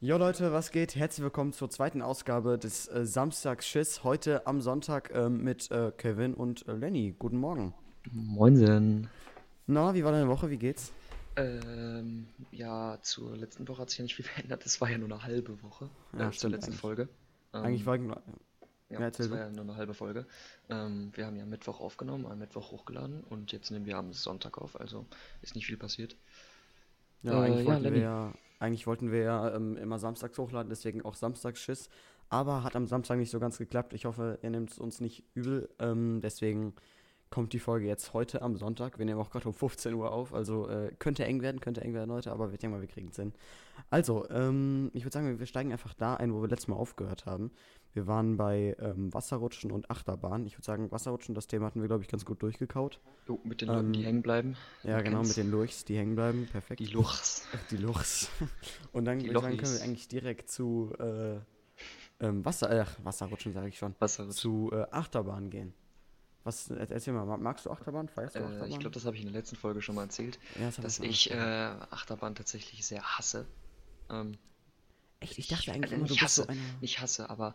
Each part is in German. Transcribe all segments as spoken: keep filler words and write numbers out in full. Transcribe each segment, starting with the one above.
Jo Leute, was geht? Herzlich willkommen zur zweiten Ausgabe des äh, Samstags-Schiss. Heute am Sonntag ähm, mit äh, Kevin und äh, Lenny. Guten Morgen. Moinsen. Na, wie war deine Woche? Wie geht's? Ähm, ja, zur letzten Woche hat sich ja nicht viel verändert. Es war ja nur eine halbe Woche, Ja, äh, zur stimmt letzten eigentlich. Folge. Eigentlich Ähm, war ich nur. ja, Ja, erzähl es war du. ja nur eine halbe Folge. Ähm, wir haben ja Mittwoch aufgenommen, am Mittwoch hochgeladen und jetzt nehmen wir am Sonntag auf, also ist nicht viel passiert. Ja, Äh, eigentlich ja, wollten wir Lenny. ja, eigentlich wollten wir ja ähm, immer samstags hochladen, deswegen auch Samstagsschiss. Aber hat am Samstag nicht so ganz geklappt. Ich hoffe, ihr nehmt es uns nicht übel. Ähm, deswegen kommt die Folge jetzt heute am Sonntag. Wir nehmen auch gerade um fünfzehn Uhr auf. Also äh, könnte eng werden, könnte eng werden heute, aber wir denken mal, wir kriegen es hin. Also, ähm, ich würde sagen, wir steigen einfach da ein, wo wir letztes Mal aufgehört haben. Wir waren bei ähm, Wasserrutschen und Achterbahn. Ich würde sagen, Wasserrutschen, das Thema hatten wir, glaube ich, ganz gut durchgekaut. Jo, mit den Leuten, die Ähm, hängen bleiben. ja, Man genau, mit kennt's. den Lurchs, die hängen bleiben. Die Perfekt. Luchs. Die Luchs. Und dann Die würde ich sagen, können wir Lochis. eigentlich direkt zu äh, ähm, Wasser, äh, Wasserrutschen, sage ich schon, Wasserrutschen. zu äh, Achterbahn gehen. Was, äh, erzähl mal, magst du Achterbahn? Feierst du Äh, ich glaube, Achterbahn? das habe ich in der letzten Folge schon mal erzählt, Ja, das haben wir dass schon ich äh, angesprochen. Achterbahn tatsächlich sehr hasse. Ähm, Echt, ich dachte Ich, eigentlich also immer, du nicht bist so hasse, einer. nicht hasse, aber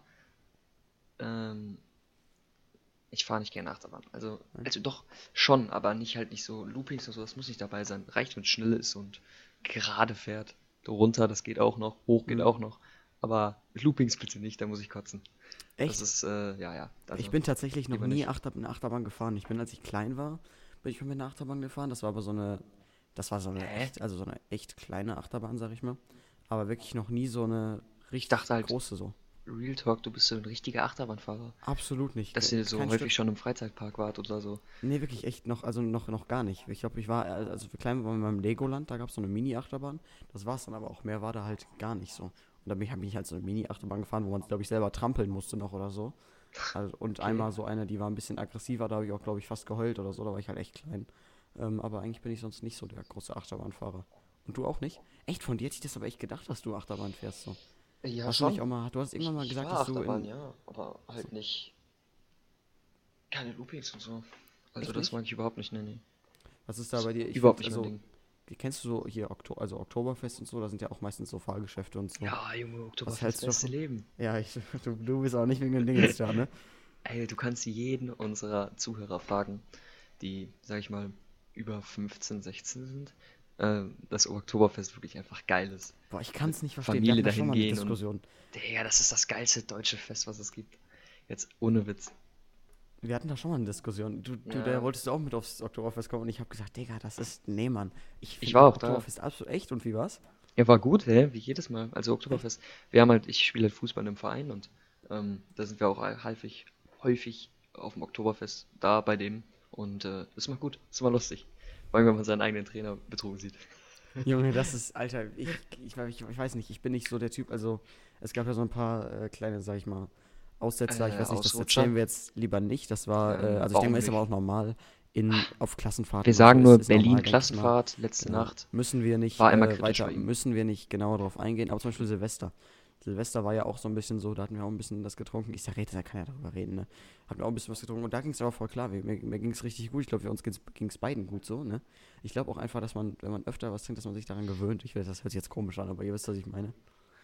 ähm, ich fahre nicht gerne Achterbahn. Also, Nein? also doch schon, aber nicht halt nicht so Loopings und so, das muss nicht dabei sein. Reicht, wenn es schnell ist und gerade fährt. Runter, das geht auch noch, hoch geht Hm. auch noch. Aber Loopings bitte nicht, da muss ich kotzen. Das Echt? ist, äh, ja, ja, Ich also bin tatsächlich noch lieber nie nicht. Achter eine Achterbahn gefahren. Ich bin, als ich klein war, bin ich mal mit einer Achterbahn gefahren. Das war aber so eine, das war so eine Hä? echt, also so eine echt kleine Achterbahn, sag ich mal. Aber wirklich noch nie so eine Ich richtig dachte halt, große so. Real Talk, du bist so ein richtiger Achterbahnfahrer. Absolut nicht. Dass Ke- ihr so Kein häufig Stück. schon im Freizeitpark wart oder so. Nee, wirklich echt noch, also noch, noch gar nicht. Ich glaube, ich war, äh, also für klein waren wir beim Legoland, da gab es so eine Mini-Achterbahn. Das war es dann aber auch, mehr war da halt gar nicht so. Und da bin ich, hab ich halt so eine Mini-Achterbahn gefahren, wo man, glaube ich, selber trampeln musste noch oder so. Also, und Okay. einmal so eine, die war ein bisschen aggressiver, da habe ich auch, glaube ich, fast geheult oder so, da war ich halt echt klein. Ähm, aber eigentlich bin ich sonst nicht so der große Achterbahnfahrer. Und du auch nicht? Echt, von dir hätte ich das aber echt gedacht, dass du Achterbahn fährst so. Ja, Hast du nicht schon. auch mal, du hast Ich, irgendwann mal ich gesagt, war dass du Achterbahn, in, ja, aber achso, halt nicht. Keine Loopings und so. Also echt das nicht? mag ich überhaupt nicht, nee, nee. Was ist da Ist bei dir? Ich überhaupt finde, nicht mein also, Ding. kennst du so hier, Okto also Oktoberfest und so, da sind ja auch meistens so Fahrgeschäfte und so. Ja, Junge, Was Oktoberfest, hältst du beste davon? Leben. Ja, ich, du, du bist auch nicht wegen den Dingens da, ne? Ey, du kannst jeden unserer Zuhörer fragen, die, sag ich mal, über fünfzehn, sechzehn sind, äh, dass Oktoberfest wirklich einfach geil ist. Boah, ich kann Mit es nicht verstehen. Wir Familie hatten da schon dahin mal eine gehen und, Diskussion. Digga, das ist das geilste deutsche Fest, was es gibt. Jetzt ohne Witz. Wir hatten da schon mal eine Diskussion. Du, du, der Ja, wolltest du auch mit aufs Oktoberfest kommen und ich habe gesagt, Digga, das ist, nee, Mann. Ich ich finde war auch da. Oktoberfest absolut echt und wie war's? Er war gut, hä? Wie jedes Mal. Also Echt? Oktoberfest. Wir haben halt, ich spiele halt Fußball im Verein und ähm, da sind wir auch häufig, häufig auf dem Oktoberfest da bei dem. Und äh, ist mal gut, ist mal lustig. Vor allem, wenn man seinen eigenen Trainer betrogen sieht. Junge, das ist, Alter, ich, ich, ich, ich weiß nicht, ich bin nicht so der Typ, also es gab ja so ein paar äh, kleine, sag ich mal, Aussetzer, ich Äh, weiß nicht, das Ausrutscher. erzählen wir jetzt lieber nicht, das war, äh, Ähm, also ich denke warum mal, ist aber auch nicht? normal, in, auf Wir Klassenfahrten oder so, sagen ist, nur ist normal, denke ich mal, Berlin-Klassenfahrt, letzte genau, Nacht. müssen wir nicht War immer äh, kritisch weiter, bei ihm. müssen wir nicht genauer darauf eingehen, aber zum Beispiel Silvester, Silvester war ja auch so ein bisschen so, da hatten wir auch ein bisschen das getrunken, ich sag, da kann ja darüber reden, ne, hatten auch ein bisschen was getrunken und da ging es aber voll klar, mir, mir ging es richtig gut, ich glaube, für uns ging es beiden gut so, ne, ich glaube auch einfach, dass man, wenn man öfter was trinkt, dass man sich daran gewöhnt. Ich weiß, das hört sich jetzt komisch an, aber ihr wisst, was ich meine.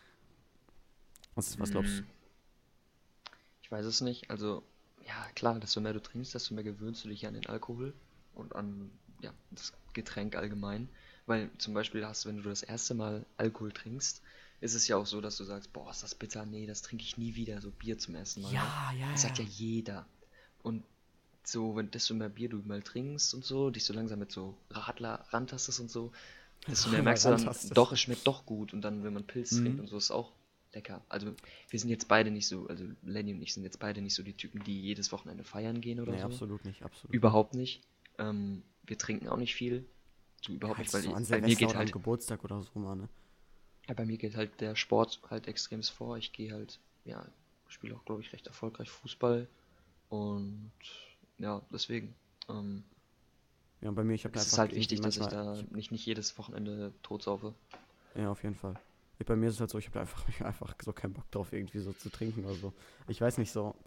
Was, was glaubst Hm, du? ich weiß es nicht. Also, ja, klar, desto mehr du trinkst, desto mehr gewöhnst du dich an den Alkohol und an, ja, das Getränk allgemein. Weil zum Beispiel hast du, wenn du das erste Mal Alkohol trinkst, ist es ja auch so, dass du sagst, boah, ist das bitter? Nee, das trinke ich nie wieder. So Bier zum ersten Mal, ne? Ja, ja, Das sagt ja ja. jeder. Und so, wenn desto mehr Bier du mal trinkst und so, dich so langsam mit so Radler rantastest und so, desto mehr merkst du dann, Fantastisch. doch, es schmeckt doch gut. Und dann, wenn man Pilz trinkt Mhm. und so, ist auch lecker. Also, wir sind jetzt beide nicht so, also Lenny und ich sind jetzt beide nicht so die Typen, die jedes Wochenende feiern gehen oder Nee, so. absolut nicht, absolut nicht. Überhaupt nicht. Ähm, wir trinken auch nicht viel. Du Ja, überhaupt nicht, halt weil so ich, an bei mir Silvester geht oder am halt, Geburtstag oder so mal, ne? ja, bei mir geht halt der Sport halt extremst vor. Ich gehe halt, ja, spiele auch, glaube ich, recht erfolgreich Fußball und ja, deswegen. Ähm, Ja, und bei mir, ich habe es ist einfach halt irgendwie wichtig, dass ich manchmal, ich, da nicht, nicht jedes Wochenende totsaufe. ja, auf jeden Fall. Bei mir ist es halt so, ich habe einfach, ich hab einfach so keinen Bock drauf, irgendwie so zu trinken oder so. Ich weiß nicht so.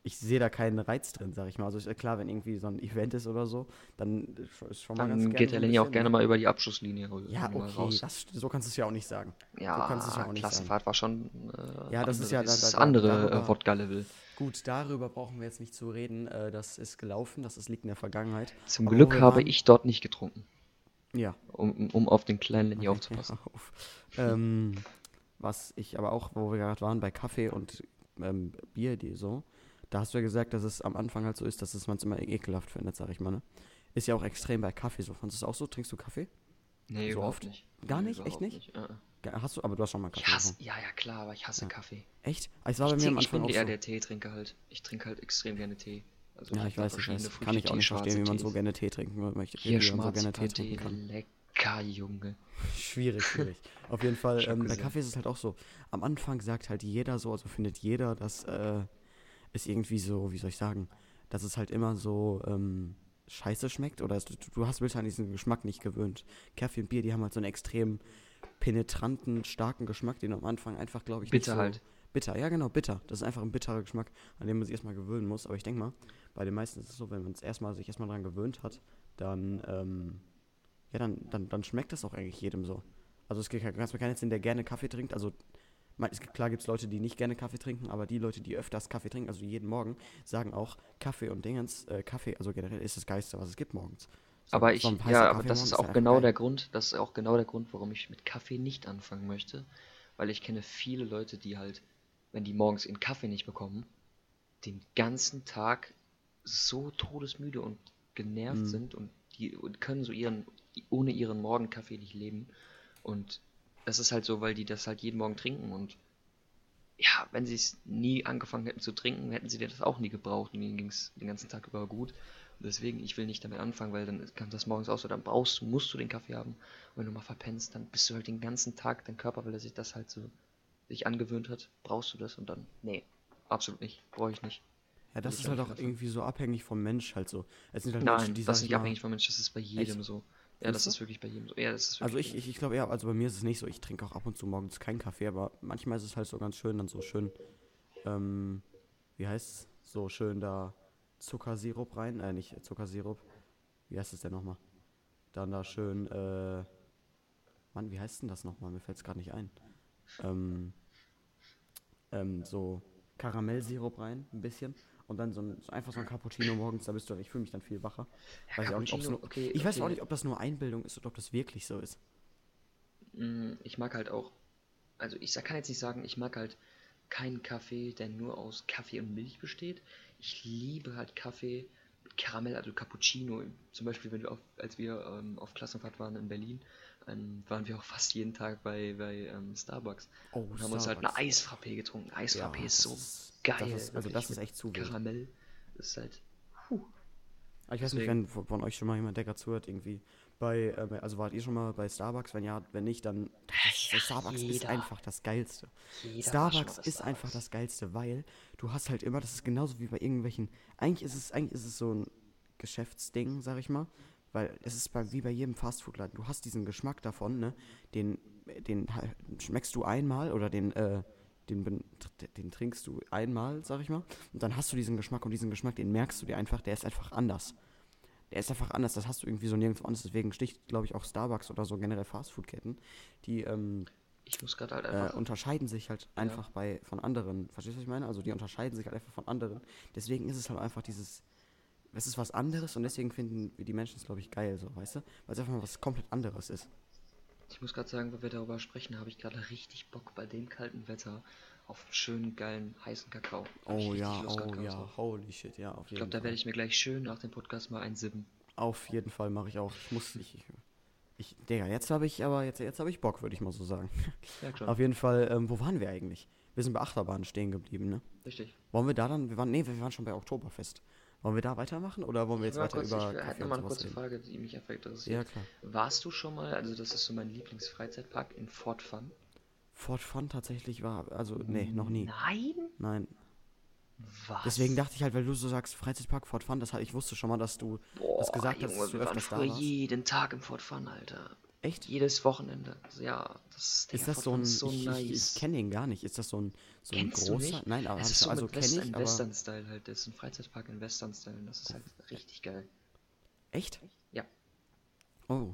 ich sehe da keinen Reiz drin, sag ich mal. Also ist ja klar, wenn irgendwie so ein Event ist oder so, dann ist schon mal ganz Dann gerne geht so der ein Lenny auch bisschen, gerne ne? mal über die Abschusslinie ra- Ja, mal okay, raus. das, so kannst du es ja auch nicht sagen. So kannst du es ja Ja, auch nicht sagen. Klassenfahrt war schon äh, Ja, das ist andere, ja, da, da, dieses da, andere äh, darüber, Wodka-Level. gut, darüber brauchen wir jetzt nicht zu reden. Äh, das ist gelaufen, das ist, liegt in der Vergangenheit. Zum Aber wo Glück wir habe waren, ich dort nicht getrunken, ja, um, um um auf den kleinen Lenny ja, aufzupassen. auf. Ähm, was ich aber auch, wo wir gerade waren, bei Kaffee und ähm, Bier, die so, da hast du ja gesagt, dass es am Anfang halt so ist, dass es man es immer ekelhaft findet, sag ich mal, ne? Ist ja auch extrem bei Kaffee so. Fandest du es auch so? Trinkst du Kaffee? Nee, So überhaupt oft? nicht. Gar Nee, nicht? Echt überhaupt nicht? nicht. Äh, äh. Ge- Hast du, aber du hast schon mal Ich Kaffee hasse, getrunken. ja, ja, klar, aber ich hasse Ja. Kaffee. Echt? Ah, es war Ich, bei mir trink, am ich Anfang bin auch eher so. der Teetrinker halt. Ich trinke halt extrem gerne Tee. Also ich Ja, habe ich da weiß, ich verschiedene weiß. Kann ich auch nicht Früchtetee, verstehen, wie man schwarze so Tees. gerne Tee trinken möchte, Hier wie man so gerne Tee Schwarzplant-Tee, trinken kann. lecker, Junge. Schwierig, schwierig. Auf jeden Fall, Ich hab ähm, bei gesehen. Kaffee ist es halt auch so. Am Anfang sagt halt jeder so, also findet jeder, dass äh, es irgendwie so, wie soll ich sagen, dass es halt immer so ähm, scheiße schmeckt oder es, du, du hast bist halt an diesen Geschmack nicht gewöhnt. Kaffee und Bier, die haben halt so einen extrem penetranten, starken Geschmack, den du am Anfang einfach, glaube ich, nicht Bitter so halt. bitter. Ja, genau, bitter. Das ist einfach ein bitterer Geschmack, an den man sich erstmal gewöhnen muss. Aber ich denke mal, bei den meisten ist es so, wenn man es erstmal sich erstmal dran gewöhnt hat, dann ähm, ja, dann, dann, dann schmeckt das auch eigentlich jedem so. Also es gibt ganz mir keinen jetzt, der gerne Kaffee trinkt. Also man, es, gibt- klar gibt es Leute, die nicht gerne Kaffee trinken, aber die Leute, die öfters Kaffee trinken, also jeden Morgen, sagen auch, Kaffee und Dingens, äh, Kaffee, also generell ist das Geilste, was es gibt morgens. So, Aber so ich, ein heißer ja, aber Kaffee das morgens ist ist halt auch einfach genau geil. der Grund, das ist auch genau der Grund, warum ich mit Kaffee nicht anfangen möchte. Weil ich kenne viele Leute, die halt, wenn die morgens ihren Kaffee nicht bekommen, den ganzen Tag so todesmüde und genervt Mm, sind und die und können so ihren, ohne ihren Morgenkaffee nicht leben. Und das ist halt so, weil die das halt jeden Morgen trinken und ja, wenn sie es nie angefangen hätten zu trinken, hätten sie das auch nie gebraucht und ihnen ging es den ganzen Tag über gut. Und deswegen, ich will nicht damit anfangen, weil dann kann das morgens auch so, dann brauchst du, musst du den Kaffee haben. Und wenn du mal verpennst, dann bist du halt den ganzen Tag, dein Körper, weil er sich das halt so sich angewöhnt hat, brauchst du das und dann, nee, absolut nicht, brauche ich nicht, ja, will das ich ist auch halt nicht auch mit anfangen. irgendwie so abhängig vom Mensch halt so. Es sind halt Menschen, Nein, die, das sag ist ich nicht mal, abhängig vom Mensch, das ist bei echt, jedem so. Ja, findest das du? ist wirklich bei jedem so. Ja, das ist Also wirklich bei ich, jedem ich, so. ich glaube eher, also bei mir ist es nicht so, ich trinke auch ab und zu morgens keinen Kaffee, aber manchmal ist es halt so ganz schön, dann so schön, ähm, wie heißt's, so schön da Zuckersirup rein, äh, nicht Zuckersirup, wie heißt es denn nochmal? Dann da schön, äh, Mann, wie heißt denn das nochmal? Mir fällt's gerade nicht ein. Ähm, ähm, so Karamellsirup rein, ein bisschen. Und dann so, ein, so einfach so ein Cappuccino morgens, da bist du, ich fühle mich dann viel wacher. Ja, Weiß ich auch nicht, ob es Cappuccino, nur, okay, ich weiß auch okay. nicht, ob das nur Einbildung ist oder ob das wirklich so ist. Mm, Ich mag halt auch, also ich sa- kann jetzt nicht sagen, ich mag halt keinen Kaffee, der nur aus Kaffee und Milch besteht. Ich liebe halt Kaffee mit Karamell, also Cappuccino. Zum Beispiel, wenn wir auf, als wir ähm, auf Klassenfahrt waren in Berlin, ähm, waren wir auch fast jeden Tag bei, bei ähm, Starbucks Oh, und haben uns halt eine Starbucks. Eisfrappé getrunken. Eisfrappé Ja, ist das so ist, das geil, ist, also wirklich das ist mit echt zu wild. Karamell. Das ist halt, puh, Aber ich weiß nicht, deswegen. wenn von von euch schon mal jemand, der gerade zuhört, irgendwie bei, äh, bei- also wart ihr schon mal bei Starbucks? Wenn ja, wenn nicht, dann, das, Ja, das Starbucks ist jeder, einfach das Geilste. jeder war schon mal Starbucks bei ist einfach Starbucks. das Geilste, weil du hast halt immer, das ist genauso wie bei irgendwelchen, eigentlich ist es, eigentlich ist es so ein Geschäftsding, sag ich mal, weil es ist bei, wie bei jedem Fastfood-Laden. Du hast diesen Geschmack davon, ne, den, den halt schmeckst du einmal oder den, äh, den, ben- tr- den trinkst du einmal, sag ich mal, und dann hast du diesen Geschmack und diesen Geschmack, den merkst du dir einfach, der ist einfach anders. Der ist einfach anders, das hast du irgendwie so nirgendwo anders. Deswegen sticht, glaube ich, auch Starbucks oder so generell Fastfood-Ketten. Die ähm, Ich muss gerade halt äh, einfach, unterscheiden sich halt ja. einfach bei von anderen. Verstehst du, was ich meine? Also die unterscheiden sich halt einfach von anderen. Deswegen ist es halt einfach dieses, es ist was anderes und deswegen finden wir die Menschen es, glaube ich, geil, so, weißt du? Weil es einfach mal was komplett anderes ist. Ich muss gerade sagen, wenn wir darüber sprechen, habe ich gerade richtig Bock bei dem kalten Wetter auf einen schönen, geilen, heißen Kakao. Habe ich Oh richtig ja, Lust gerade oh ganz ja, drauf. holy shit, ja, auf Ich glaube, jeden da werde Fall. ich mir gleich schön nach dem Podcast mal einsippen. Auf jeden Fall mache ich auch. Ich muss, ich, ich, ich Digga, jetzt habe ich aber, jetzt, jetzt habe ich Bock, würde ich mal so sagen. Ja, klar. Auf jeden Fall, ähm, wo waren wir eigentlich? Wir sind bei Achterbahn stehen geblieben, ne? Richtig. Wollen wir da dann, wir waren, nee, wir waren schon bei Oktoberfest. Wollen wir da weitermachen oder wollen wir Ich jetzt will mal weiter kurz, ich über hätte Kaffee noch und mal eine sowas kurze reden? Frage, die mich einfach Ja, interessiert. klar. Warst du schon mal, also das ist so mein Lieblingsfreizeitpark in Fort Fun? Fort Fun tatsächlich war, also, nee, noch nie. Nein? Nein. Deswegen Was? dachte ich halt, weil du so sagst, Freizeitpark Fort Fun, das halt, ich wusste schon mal, dass du das Boah, gesagt hast, dass Junge, du wir waren öfters früher da warst. jeden Tag im Fort Fun, Alter. Echt? Jedes Wochenende. Also, ja, das, Digga, Ist das so Fortfahren ist ein, so ich, ich, ich nice. kenne den gar nicht. Ist das so ein, so ein Kennst du großer? nicht? Nein, aber Es habe ich ist so, so also mit kenne West ich, ein aber Western-Style halt. Das ist ein Freizeitpark in Western-Style und das ist halt richtig geil. echt? Ja. Oh.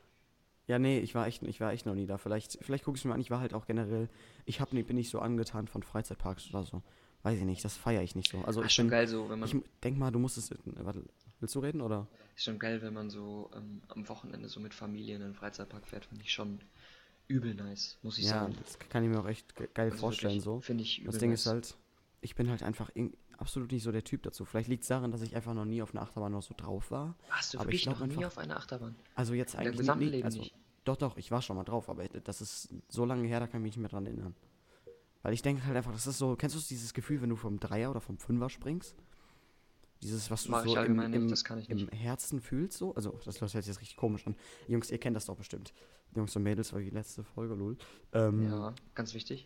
Ja, nee, ich war echt, ich war echt noch nie da. Vielleicht, vielleicht gucke ich es mir an. Ich war halt auch generell, ich hab, nie- bin nicht so angetan von Freizeitparks oder so. Weiß ich nicht, das feiere ich nicht so. Also Ah, ist ich schon bin, geil so, wenn ich man, m- denk mal, du musst es, warte, willst du reden oder? ist schon geil, wenn man so ähm, am Wochenende so mit Familie in einen Freizeitpark fährt, finde ich schon übel nice, muss ich Ja, sagen. das kann ich mir auch echt ge- geil Also vorstellen wirklich, so. finde ich Das übel Ding ist nice. halt, ich bin halt einfach irg- absolut nicht so der Typ dazu. Vielleicht liegt es daran, dass ich einfach noch nie auf einer Achterbahn noch so drauf war. Warst du Aber ich wirklich glaube noch nie einfach, auf einer Achterbahn? also jetzt In deinem eigentlich nie, gesamten nie, Leben also nicht? doch, doch, ich war schon mal drauf, aber das ist so lange her, da kann ich mich nicht mehr dran erinnern. Weil ich denke halt einfach, das ist so, kennst du dieses Gefühl, wenn du vom Dreier oder vom Fünfer springst? Dieses, was du Mache so ich im, allgemein nicht, im, das kann ich im nicht. Herzen fühlst, so. Also, das hört sich jetzt richtig komisch an. Jungs, ihr kennt das doch bestimmt. Jungs und Mädels war die letzte Folge, lol. Ähm, Ja, ganz wichtig.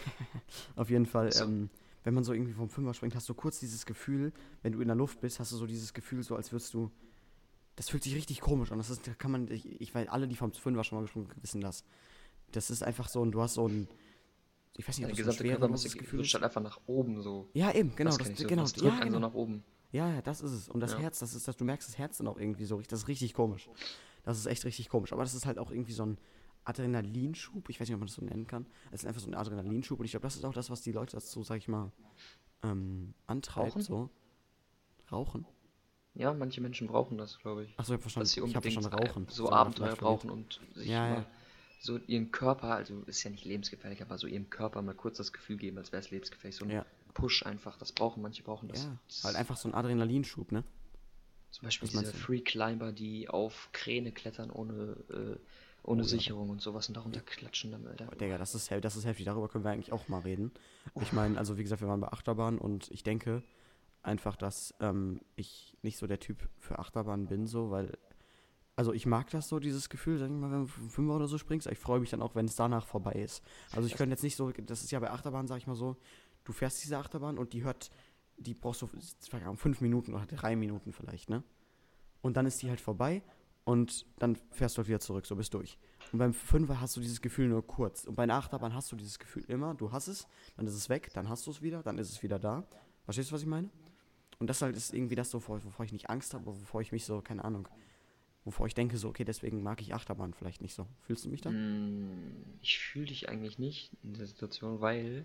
auf jeden Fall, So, ähm, wenn man so irgendwie vom Fünfer springt, hast du kurz dieses Gefühl, wenn du in der Luft bist, hast du so dieses Gefühl, so als würdest du. Das fühlt sich richtig komisch an. Das ist, da kann man, ich, ich weiß, alle, die vom Fünfer schon mal gesprungen sind, wissen das. Das ist einfach so, und du hast so ein, ich weiß nicht, ob deine das so ein gesamte Körpermasse schwerenloses Gefühl rutscht ist. halt einfach nach oben so. Ja, eben, genau, Das das, kenne ich so. genau, Das ja, drückt einen so genau. nach oben. Ja, ja, das ist es. Und das Ja. Herz, das ist das, du merkst das Herz dann auch irgendwie so, richtig- das ist richtig komisch. Das ist echt richtig komisch. Aber das ist halt auch irgendwie so ein Adrenalinschub. Ich weiß nicht, ob man das so nennen kann. Es ist einfach so ein Adrenalinschub. Und ich glaube, das ist auch das, was die Leute dazu, sag ich mal, ähm, antreibt. Rauchen? So. Rauchen? Ja, manche Menschen brauchen das, glaube ich. Achso, ich habe Dass verstanden. sie Ich habe unbedingt verstanden, Rauchen. so So, oder Abenteuer vielleicht verwirrt. brauchen und sich Ja, ja. mal so ihren Körper, also ist ja nicht lebensgefährlich, aber so ihrem Körper mal kurz das Gefühl geben, als wäre es lebensgefährlich. So ein Ja. Push einfach. Das brauchen manche brauchen das. Ja. Das Halt einfach so ein Adrenalinschub, ne? Zum Beispiel Was diese meinst du? Free Climber, die auf Kräne klettern ohne, äh, ohne Oh ja. Sicherung und sowas und darunter klatschen dann, Alter. Oh, Digga, das ist, hel- das ist heftig. Darüber können wir eigentlich auch mal reden. Ich meine, also wie gesagt, wir waren bei Achterbahn und ich denke einfach, dass ähm, ich nicht so der Typ für Achterbahn bin, so, weil, also ich mag das so, dieses Gefühl, sag ich mal, wenn du vom Fünfer oder so springst, ich freue mich dann auch, wenn es danach vorbei ist. Also ich könnte jetzt nicht so, das ist ja bei Achterbahn, sag ich mal so, du fährst diese Achterbahn und die hört, die brauchst du keine Ahnung, fünf Minuten oder drei Minuten vielleicht, ne? Und dann ist die halt vorbei und dann fährst du halt wieder zurück, so bist durch. Und beim Fünfer hast du dieses Gefühl nur kurz. Und bei einer Achterbahn hast du dieses Gefühl immer, du hast es, dann ist es weg, dann hast du es wieder, dann ist es wieder da. Verstehst du, was ich meine? Und das halt ist irgendwie das so, wovor, wovor ich nicht Angst habe, wovor ich mich so, keine Ahnung, wovor ich denke so, okay, deswegen mag ich Achterbahn vielleicht nicht so. Fühlst du mich da? Mm, Ich fühle dich eigentlich nicht in der Situation, weil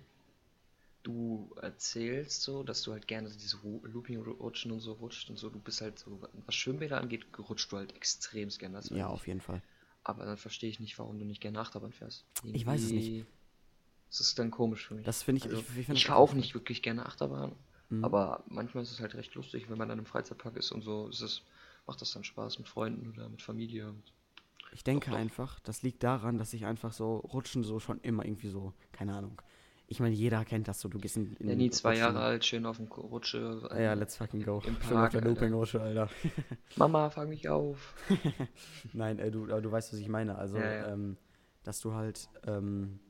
du erzählst so, dass du halt gerne diese Ru- Looping-Rutschen und so rutscht und so. Du bist halt so, was Schwimmbäder angeht, rutscht du halt extremst gerne. Das weiß Ja, ich. auf jeden Fall. Aber dann verstehe ich nicht, warum du nicht gerne Achterbahn fährst. Ich weiß es nicht. Irgendwie Das ist dann komisch für mich. Das finde ich, Also, ich, ich finde ich das fahre auch einfach- nicht wirklich gerne Achterbahn, Mhm. aber manchmal ist es halt recht lustig, wenn man dann im Freizeitpark ist und so, ist es, macht das dann Spaß mit Freunden oder mit Familie. Und Ich denke Doch, doch. einfach, das liegt daran, dass ich einfach so Rutschen so schon immer irgendwie so, keine Ahnung. Ich meine, jeder kennt das so, du gehst in, in Lenny, zwei Rutschen- Jahre alt, schön auf dem Ko- Rutsche. Ja, ja, let's fucking go. Im Schön auf Park, der Alter. Looping-Rutsche, Alter. Mama, fang mich auf. Nein, äh, du, aber du weißt, was ich meine. Also, Ja, ja. Ähm, dass du halt, ähm,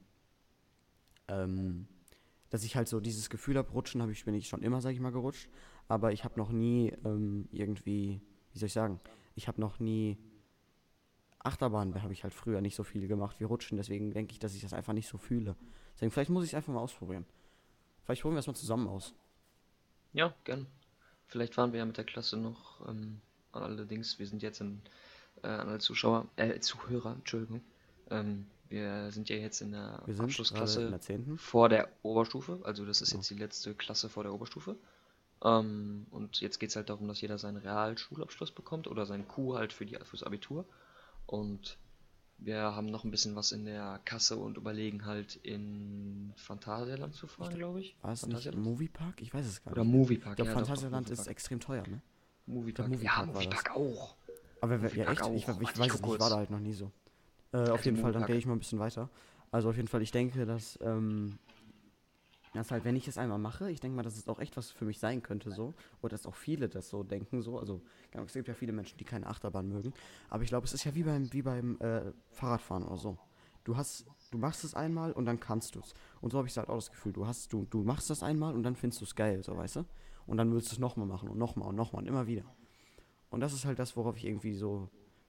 ähm, dass ich halt so dieses Gefühl habe, rutschen habe ich, bin ich schon immer, sag ich mal, gerutscht. Aber ich habe noch nie ähm, irgendwie, wie soll ich sagen, ich habe noch nie Achterbahn, da habe ich halt früher nicht so viel gemacht wie Rutschen. Deswegen denke ich, dass ich das einfach nicht so fühle. Deswegen, vielleicht muss ich es einfach mal ausprobieren. Vielleicht probieren wir es mal zusammen aus. Ja, gern. Vielleicht fahren wir ja mit der Klasse noch, ähm, allerdings, wir sind jetzt in, äh, an alle Zuschauer, äh, Zuhörer, Entschuldigung. Ähm, wir sind ja jetzt in der Wir sind gerade in Abschlussklasse der zehnten. vor der Oberstufe, also das ist Ja. jetzt die letzte Klasse vor der Oberstufe. Ähm, und jetzt geht es halt darum, dass jeder seinen Realschulabschluss bekommt oder seinen Q halt für die, fürs Abitur. Und wir haben noch ein bisschen was in der Kasse und überlegen halt in Phantasialand zu fahren, glaube ich. War es nicht Phantasialand? Moviepark? Ich weiß es gar Oder nicht. Moviepark, Ich glaube, ja, doch, doch, Phantasialand ist Moviepark. extrem teuer, ne? Moviepark. Moviepark Ja, war das. Moviepark auch. Aber wer, ja, Moviepark echt? Ich, auch. ich, Warte, weiß ich es guck nicht, ich war kurz. da halt noch nie so. Äh, auf Also jeden Fall, dann Moviepark. rede ich mal ein bisschen weiter. Also auf jeden Fall, ich denke, dass, ähm, das halt, wenn ich es einmal mache, ich denke mal, dass es auch echt was für mich sein könnte, so. Oder dass auch viele das so denken, so. Also, genau, es gibt ja viele Menschen, die keine Achterbahn mögen. Aber ich glaube, es ist ja wie beim, wie beim äh, Fahrradfahren oder so. Du hast, du machst es einmal und dann kannst du es. Und so habe ich halt auch das Gefühl, du hast, du, du machst das einmal und dann findest du es geil, so, weißt du? Und dann willst du es nochmal machen und nochmal und nochmal und immer wieder. Und das ist halt das, worauf ich irgendwie so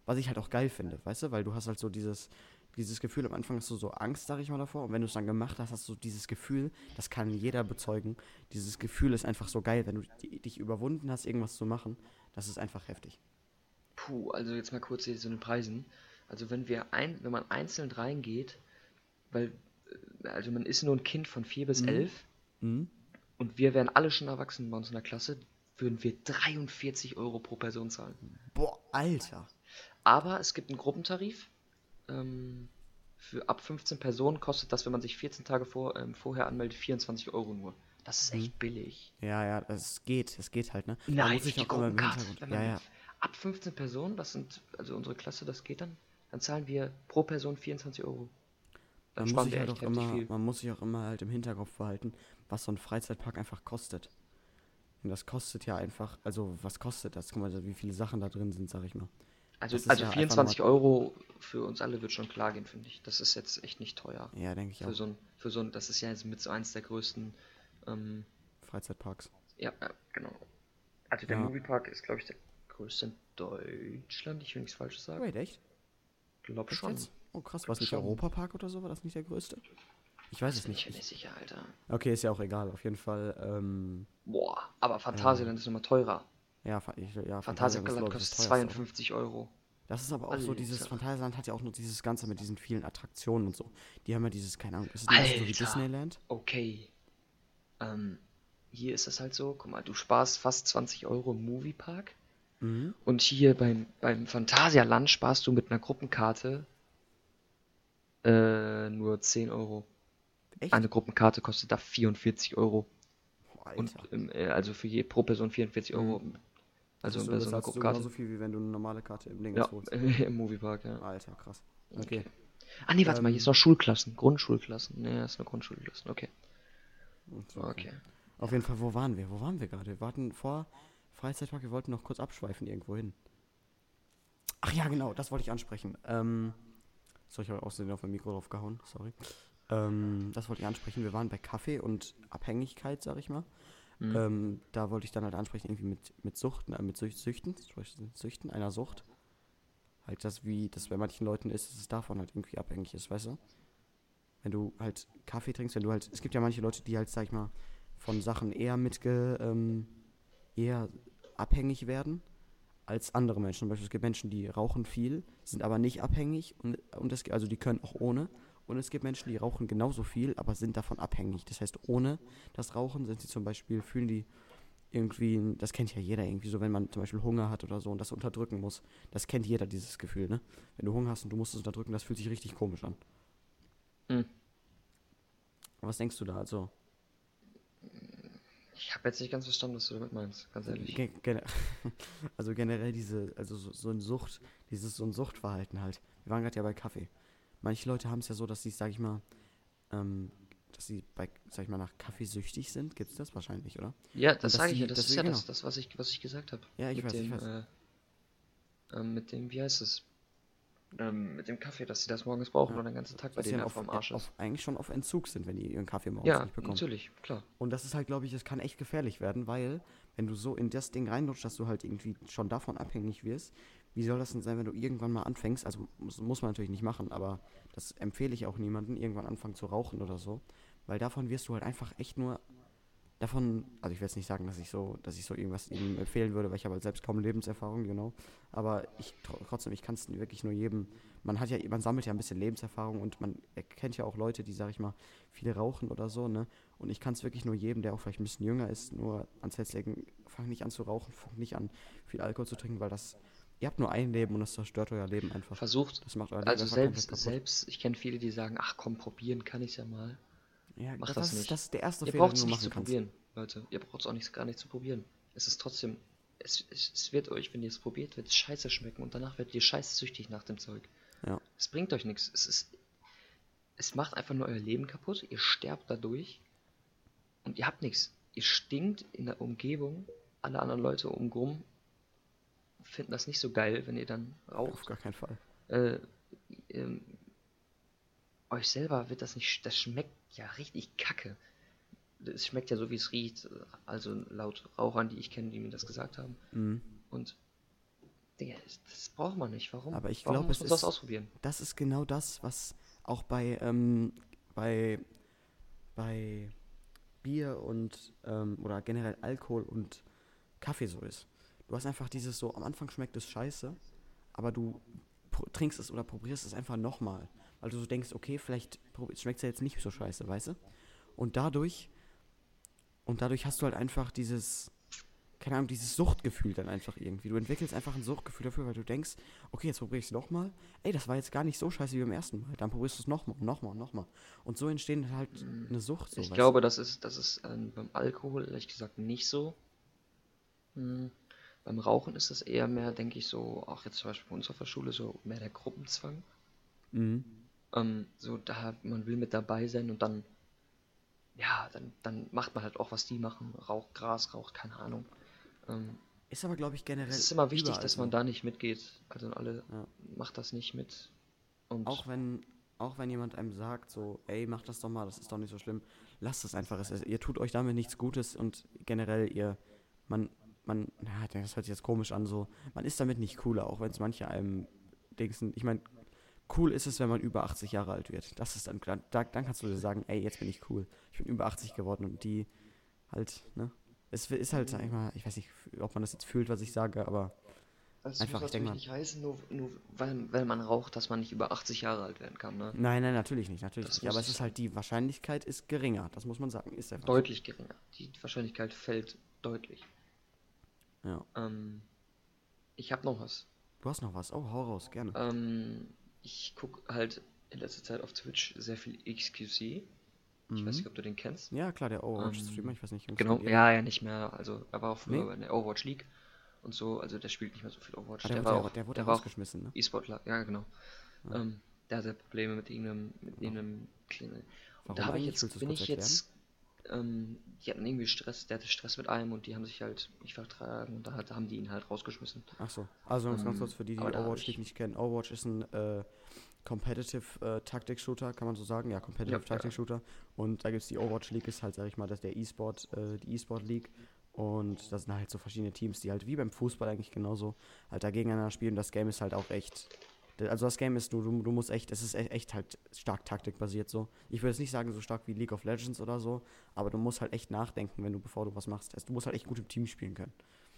Was ich halt auch geil finde, weißt du? Weil du hast halt so dieses, dieses Gefühl, am Anfang hast du so Angst, sag ich mal, davor. Und wenn du es dann gemacht hast, hast du dieses Gefühl, das kann jeder bezeugen. Dieses Gefühl ist einfach so geil, wenn du di- dich überwunden hast, irgendwas zu machen. Das ist einfach heftig. Puh, also jetzt mal kurz hier zu den Preisen. Also wenn wir ein, wenn man einzeln reingeht, weil, äh, also man ist nur ein Kind von vier bis Mhm. elf Mhm. und wir wären alle schon erwachsen bei uns in der Klasse, würden wir dreiundvierzig Euro pro Person zahlen. Boah, Alter. Aber es gibt einen Gruppentarif. Ähm, für ab fünfzehn Personen kostet das, wenn man sich vierzehn Tage vor, ähm, vorher anmeldet, vierundzwanzig Euro nur. Das ist Mhm. echt billig. Ja, ja, es geht, es geht halt, ne? Man Nein, muss nicht sich die auch immer im Gruppencard. Hintergrund. Wenn Ja, man ja. ab fünfzehn Personen, das sind, also unsere Klasse, das geht dann, dann zahlen wir pro Person vierundzwanzig Euro. Dann Man muss sparen sich wir halt echt auch heftig immer, viel. man muss sich auch immer halt im Hinterkopf behalten, was so ein Freizeitpark einfach kostet. Und das kostet ja einfach, also was kostet das? Guck mal, wie viele Sachen da drin sind, sag ich mal. Also, Das ist also ja einfach nochmal, vierundzwanzig Euro für uns alle wird schon klar gehen, finde ich. Das ist jetzt echt nicht teuer. ja, denke ich Für auch, so ein, für so ein, das ist ja jetzt mit so eins der größten, ähm, Freizeitparks. ja, ja, genau. Also der Ja, Moviepark ist, glaube ich, der größte in Deutschland. Ich will nichts Falsches sagen. wait, echt? Glaub Echt schon. jetzt? Oh krass, war Glaub es nicht schon. Europapark oder so? War das nicht der größte? Ich weiß Das es bin ich nicht. mir Ich, nicht sicher, Alter. okay, ist ja auch egal. Auf jeden Fall, ähm, Boah, aber äh, Phantasialand ist nochmal teurer. ja, Fa- ich, ja, Phantasialand ist, Phantasialand glaube ich, das kostet teuerste, oder? zweiundfünfzig Euro. Das ist aber auch so, dieses Alter. Phantasialand hat ja auch nur dieses Ganze mit diesen vielen Attraktionen und so. Die haben ja dieses, keine Ahnung, ist es ein bisschen so wie Alter. Disneyland? Okay. Ähm, hier ist es halt so, guck mal, du sparst fast zwanzig Euro im Moviepark. Mhm. Und hier beim, beim Phantasialand sparst du mit einer Gruppenkarte äh, nur zehn Euro. Eine Echt? Gruppenkarte kostet da vierundvierzig Euro. Boah, Und Alter. ähm, äh, also für je pro Person vierundvierzig Mhm. Euro. Das Also ist so, bei so einer bezahlst du Gruppenkarte. genauso viel, wie wenn du eine normale Karte im Ja, Dingens holst. im Moviepark, ja. Alter, krass. Okay. Okay. Ah nee, warte mal, hier ist Ähm, noch Schulklassen. Grundschulklassen. Nee, das ist eine Grundschulklassen. Okay. so, okay. Okay. Auf jeden Fall, wo waren wir? Wo waren wir gerade? Wir warten vor Freizeitpark, wir wollten noch kurz abschweifen irgendwo hin. Ach ja, genau, das wollte ich ansprechen. Ähm, so, ich habe außerdem auf mein Mikro drauf gehauen, sorry. Ähm, das wollte ich ansprechen. Wir waren bei Kaffee und Abhängigkeit, sag ich mal. Hm. Ähm, da wollte ich dann halt ansprechen, irgendwie mit, mit Suchten, äh, mit Süch- Süchten, Süchten einer Sucht. Halt das, wie das bei manchen Leuten ist, dass es davon halt irgendwie abhängig ist, weißt du? Wenn du halt Kaffee trinkst, wenn du halt, es gibt ja manche Leute, die halt, sag ich mal, von Sachen eher mitge, ähm, eher abhängig werden als andere Menschen. Zum Beispiel, es gibt Menschen, die rauchen viel, sind aber nicht abhängig und, und es, also die können auch ohne. Und es gibt Menschen, die rauchen genauso viel, aber sind davon abhängig. Das heißt, ohne das Rauchen sind sie zum Beispiel, fühlen die irgendwie, das kennt ja jeder irgendwie so, wenn man zum Beispiel Hunger hat oder so und das unterdrücken muss. Das kennt jeder, dieses Gefühl, ne? Wenn du Hunger hast und du musst es unterdrücken, das fühlt sich richtig komisch an. Hm. Was denkst du da? Also, Ich habe jetzt nicht ganz verstanden, was du damit meinst, ganz ehrlich. ge gen also generell diese, also so, so ein Sucht, dieses so ein Suchtverhalten halt. Wir waren gerade ja bei Kaffee. Manche Leute haben es ja so, dass sie, sag ich mal, ähm, dass sie bei, sag ich mal, nach Kaffee süchtig sind. Gibt's das wahrscheinlich, oder? Ja, Und das dass sage ich ja, sie, das das ist ja genau. das, das was ich, was ich gesagt habe. Ja, ich Mit weiß, ich dem, weiß. äh, ähm, mit dem, wie heißt es? Ähm, mit dem Kaffee, dass sie das morgens brauchen Ja. und den ganzen Tag bei Dass sie denen dann einfach auf, am äh, Arsch ist. auf, eigentlich schon auf Entzug sind, wenn die ihren Kaffee morgens Ja, nicht bekommen. natürlich, klar. Und das ist halt, glaube ich, das kann echt gefährlich werden, weil, wenn du so in das Ding reinrutscht, dass du halt irgendwie schon davon abhängig wirst, wie soll das denn sein, wenn du irgendwann mal anfängst? Also muss, muss man natürlich nicht machen, aber das empfehle ich auch niemandem, irgendwann anfangen zu rauchen oder so. Weil davon wirst du halt einfach echt nur davon, also ich will jetzt nicht sagen, dass ich so, dass ich so irgendwas ihm empfehlen würde, weil ich habe halt selbst kaum Lebenserfahrung, genau. Aber ich tro- trotzdem, ich kann es wirklich nur jedem, man hat ja, man sammelt ja ein bisschen Lebenserfahrung und man erkennt ja auch Leute, die, sag ich mal, viele rauchen oder so, ne? Und ich kann es wirklich nur jedem, der auch vielleicht ein bisschen jünger ist, nur ans Herz legen, fang nicht an zu rauchen, fang nicht an, viel Alkohol zu trinken, weil das, ihr habt nur ein Leben und das zerstört euer Leben einfach. Versucht, Das macht euer Leben also einfach komplett selbst, kaputt. selbst, ich kenne viele, die sagen, ach komm, probieren kann ich ja mal. Ja, Macht das, das das, ist, nicht. das ist der erste Ihr Fehler, braucht den es du nicht machen zu kannst. probieren, Leute. Ihr braucht es auch nicht, gar nicht zu probieren. Es ist trotzdem, es, es, es wird euch, wenn ihr es probiert, wird es scheiße schmecken und danach werdet ihr scheiße süchtig nach dem Zeug. Ja, Es bringt euch nichts. Es ist, es macht einfach nur euer Leben kaputt. Ihr sterbt dadurch und ihr habt nichts. Ihr stinkt in der Umgebung. Alle anderen Leute umrum finden das nicht so geil, wenn ihr dann auf raucht. gar keinen Fall. Äh, ähm, euch selber wird das nicht, das schmeckt ja richtig kacke. Es schmeckt ja so, wie es riecht, also laut Rauchern, die ich kenne, die mir das gesagt haben. Mhm. Und Digga, das braucht man nicht. Warum? Aber ich Warum glaube, muss es man sowas ist, ausprobieren? das ist genau das, was auch bei, ähm, bei, bei Bier und, ähm, oder generell Alkohol und Kaffee so ist. Du hast einfach dieses so, am Anfang schmeckt es scheiße, aber du pro- trinkst es oder probierst es einfach nochmal. Weil du so denkst, okay, vielleicht schmeckt es ja jetzt nicht so scheiße, weißt du? Und dadurch, und dadurch hast du halt einfach dieses, keine Ahnung, dieses Suchtgefühl dann einfach irgendwie. Du entwickelst einfach ein Suchtgefühl dafür, weil du denkst, okay, jetzt probiere ich es nochmal. Ey, das war jetzt gar nicht so scheiße wie beim ersten Mal. Dann probierst du es nochmal und nochmal und nochmal. Und so entsteht halt Hm, eine Sucht, so, Ich weißt du? glaube, das ist, das ist ähm, beim Alkohol ehrlich gesagt nicht so. Hm, Beim Rauchen ist das eher mehr, denke ich, so, auch jetzt zum Beispiel bei uns auf der Schule, so mehr der Gruppenzwang. Mhm. Ähm, so, da man will mit dabei sein und dann, ja, dann, dann macht man halt auch, was die machen. Raucht Gras, raucht, keine Ahnung. Ähm, Ist aber, glaube ich, Es generell ist immer wichtig, überall dass man so. da nicht mitgeht. Also alle Ja. macht das nicht mit. Und Auch wenn, auch wenn jemand einem sagt, so, ey, mach das doch mal, das ist doch nicht so schlimm, lasst es einfach. Es, es, ihr tut euch damit nichts Gutes und generell, ihr, man, man, na, das hört sich jetzt komisch an, so, man ist damit nicht cooler, auch wenn es manche einem denken, ich meine, cool ist es, wenn man über achtzig Jahre alt wird. Das ist dann, dann, dann kannst du dir sagen, ey, jetzt bin ich cool. Ich bin über achtzig geworden und die halt, ne? Es ist halt, sag ich mal, ich weiß nicht, ob man das jetzt fühlt, was ich sage, aber das muss einfach, ich denke natürlich mal, nicht heißen, nur, nur weil, weil man raucht, dass man nicht über achtzig Jahre alt werden kann, ne? nein, nein, natürlich nicht, natürlich Das nicht. muss Aber es nicht ist sein. halt, die Wahrscheinlichkeit ist geringer, das muss man sagen, ist einfach so. Deutlich geringer. Die Wahrscheinlichkeit fällt deutlich. Ja. Ähm, Ich habe noch was. Du hast noch was? Oh, hau raus, gerne. Ähm, Ich gucke halt in letzter Zeit auf Twitch sehr viel X Q C. Ich weiß Mhm. nicht, ob du den kennst. Ja, klar, der Overwatch-Streamer, Ähm, ich weiß nicht, genau, kennt ihr den? ja, ja, nicht mehr. Also er war auch Nee? früher in der Overwatch League und so. Also der spielt nicht mehr so viel Ah, Overwatch. der Der wurde war ja, auch, der wurde ja der war auch rausgeschmissen, ne? E-Sportler. Ja, genau. Ja. Ähm, der hatte Probleme mit irgendeinem, mit Wa- irgendeinem Klingel. Und da Warum habe ich eigentlich? Willst du jetzt, es bin kurz ich erklären? jetzt, ähm, die hatten irgendwie Stress, der hatte Stress mit einem und die haben sich halt nicht vertragen und da hat, haben die ihn halt rausgeschmissen. Ach so. Also ganz ganz kurz Ähm, für die, die aber die da habe Overwatch League ich, nicht kennen. Overwatch ist ein äh, Competitive äh, Taktik-Shooter, kann man so sagen. Ja, ja, Competitive ja, Taktik-Shooter. Und da gibt es die Overwatch League, ist halt, sag ich mal, das der E-Sport, äh, die E-Sport League. Und das sind halt so verschiedene Teams, die halt wie beim Fußball eigentlich genauso halt da gegeneinander spielen. Das Game ist halt auch echt. Also das Game ist, du, du, du musst echt, es ist e- echt halt stark taktikbasiert so. Ich würde jetzt nicht sagen so stark wie League of Legends oder so, aber du musst halt echt nachdenken, wenn du, bevor du was machst. Also, du musst halt echt gut im Team spielen können.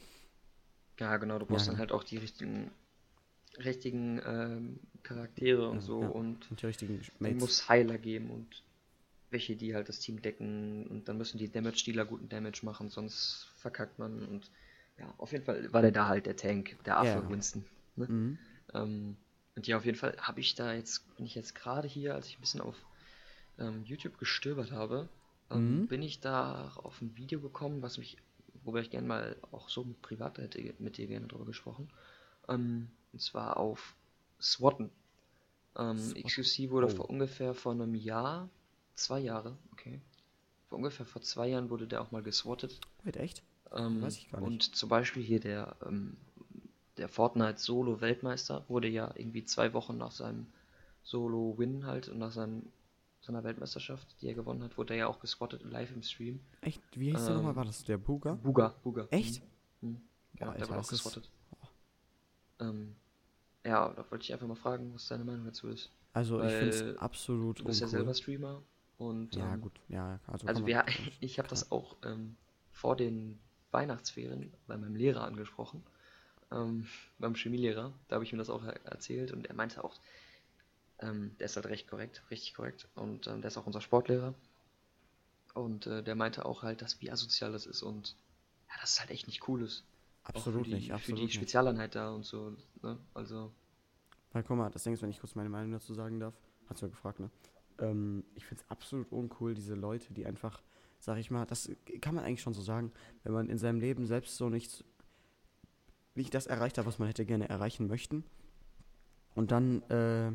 ja, genau, du Ja, brauchst dann genau. halt auch die richtigen, richtigen ähm, Charaktere und Ja, so ja. und Und die richtigen dann Mates. muss Heiler geben und welche, die halt das Team decken und dann müssen die Damage-Dealer guten Damage machen, sonst verkackt man und ja, auf jeden Fall war der da halt der Tank, der Ja, Affe ja. Winston, ne? Mhm. Ähm, und ja, auf jeden Fall habe ich da jetzt, bin ich jetzt gerade hier, als ich ein bisschen auf ähm, YouTube gestöbert habe, ähm, Mhm. bin ich da auf ein Video gekommen, was mich, worüber ich gerne mal auch so mit privat hätte mit dir gerne drüber gesprochen. Ähm, und zwar auf SWATen. Ähm, SWAT. X Q C wurde Oh. vor ungefähr vor einem Jahr, zwei Jahre, okay. Vor ungefähr vor zwei Jahren wurde der auch mal geswattet. Wait, echt? Weiß Ähm, ich gar nicht. und zum Beispiel hier der, ähm, der Fortnite Solo-Weltmeister wurde ja irgendwie zwei Wochen nach seinem Solo-Win halt und nach seinem, seiner Weltmeisterschaft, die er gewonnen hat, wurde er ja auch geswattet live im Stream. Echt? Wie hieß der nochmal? Ähm, War das der Buga? Buga, Buga. Hm, Echt? hm, Boah, genau, der Alter, wurde auch das ist. geswattet. Ähm, ja, da wollte ich einfach mal fragen, was deine Meinung dazu ist. Also, ich find's Weil absolut du bist ja selber uncool. Streamer und Ja, ähm, gut. Ja, also kann also man. wir, Kann ich, ich habe klar. das auch ähm, vor den Weihnachtsferien bei meinem Lehrer angesprochen, ähm, beim Chemielehrer. Da habe ich ihm das auch er- erzählt und er meinte auch, ähm, der ist halt recht korrekt, richtig korrekt und ähm, der ist auch unser Sportlehrer und äh, der meinte auch halt, dass wie asozial das ist und ja, dass es halt echt nicht cool ist. Auch für Absolut nicht, die, für die absolut nicht. Spezialeinheit da und so, ne? Also, Weil, guck mal, das Ding ist, wenn ich kurz meine Meinung dazu sagen darf, hast du ja gefragt, ne? Ähm, ich find's absolut uncool, diese Leute, die einfach, sag ich mal, das kann man eigentlich schon so sagen, wenn man in seinem Leben selbst so nichts, nicht das erreicht hat, was man hätte gerne erreichen möchten und dann äh,